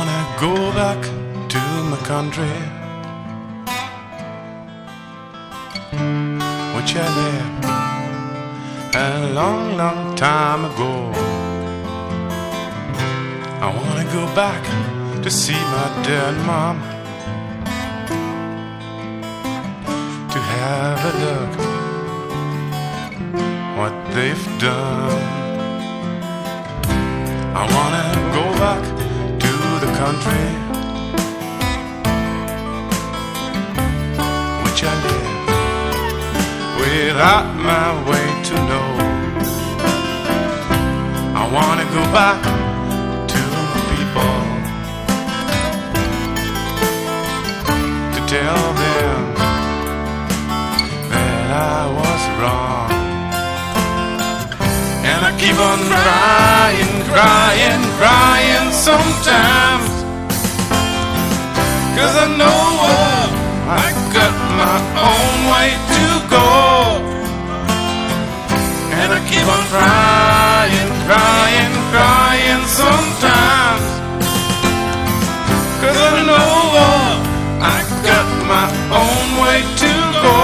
wanna go back to my country, which I left a long, long time ago. I wanna go back to see my dead mom, to have a look what they've done. I wanna go back to the country which I live without my way to know. I wanna go back to people to tell them that I was wrong. And I keep on crying, crying, crying sometimes, 'cause I know I got my own way to go. And I keep on crying, crying, crying sometimes, 'cause I know I got my own way to go.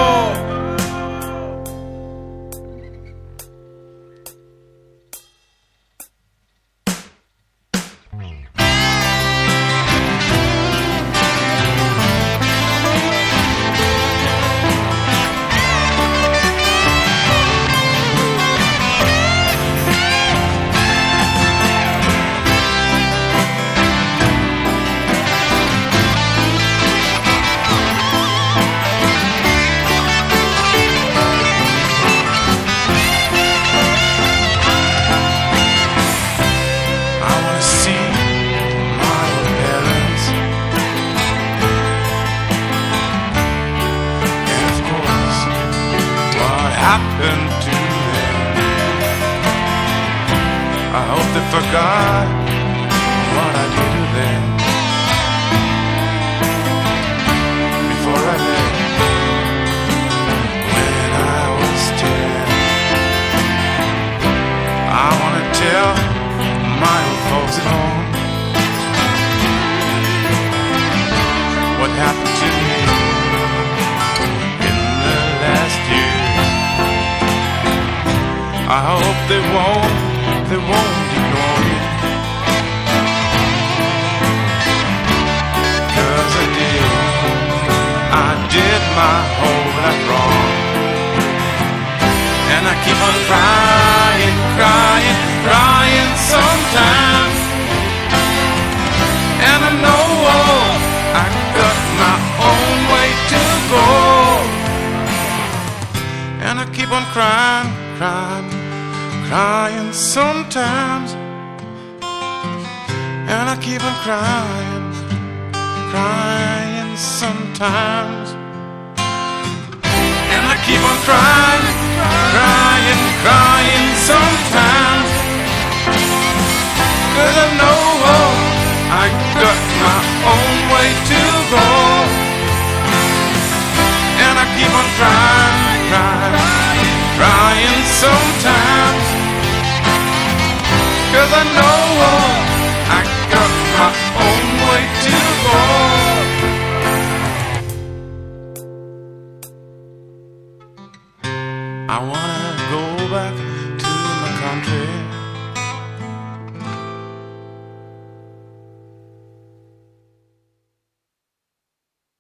Happened to them? I hope they forgot what I did to them before I left when I was 10. I wanna tell my old folks at home what happened to me in the last year. I hope they won't ignore me, 'cause I did my whole life wrong. And I keep on crying, crying, crying sometimes, and I know I got my own way to go. And I keep on crying, crying, crying sometimes, and I keep on crying, crying sometimes, and I keep on crying, crying, crying sometimes, 'cause I know